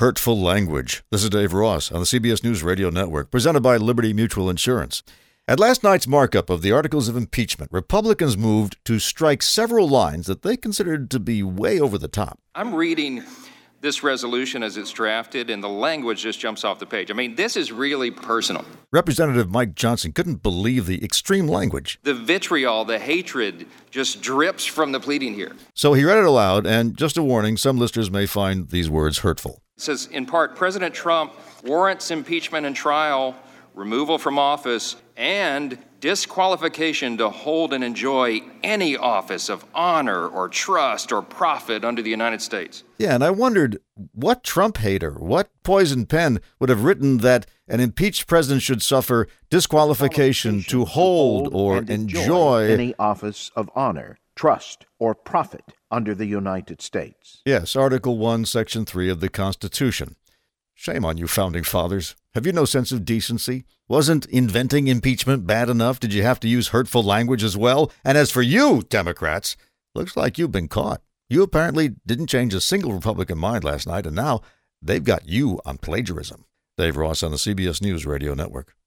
Hurtful language. This is Dave Ross on the CBS News Radio Network, presented by Liberty Mutual Insurance. At last night's markup of the articles of impeachment, Republicans moved to strike several lines that they considered to be way over the top. I'm reading this resolution as it's drafted, and the language just jumps off the page. I mean, this is really personal. Representative Mike Johnson couldn't believe the extreme language. The vitriol, the hatred just drips from the pleading here. So he read it aloud, and just a warning, some listeners may find these words hurtful. It says, in part, President Trump warrants impeachment and trial, removal from office, and disqualification to hold and enjoy any office of honor or trust or profit under the United States. Yeah, and I wondered what Trump hater, what poison pen would have written that an impeached president should suffer disqualification to hold or enjoy any office of honor, trust, or profit under the United States. Yes, Article 1, Section 3 of the Constitution. Shame on you, Founding Fathers. Have you no sense of decency? Wasn't inventing impeachment bad enough? Did you have to use hurtful language as well? And as for you, Democrats, looks like you've been caught. You apparently didn't change a single Republican mind last night, and now they've got you on plagiarism. Dave Ross on the CBS News Radio Network.